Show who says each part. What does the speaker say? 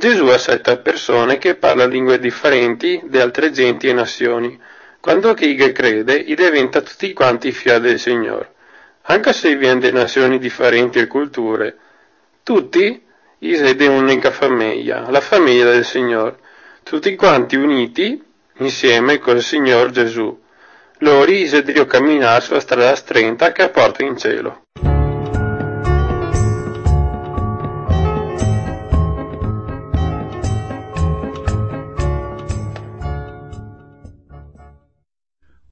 Speaker 1: Gesù accetta persone che parlano lingue differenti di altre genti e nazioni. Quando chi crede, diventa tutti quanti figli del Signore. Anche se viene da nazioni differenti e culture, tutti siete di un'unica famiglia, la famiglia del Signore, tutti quanti uniti insieme col Signore Gesù. Loro devono camminare sulla strada stretta che porta in cielo.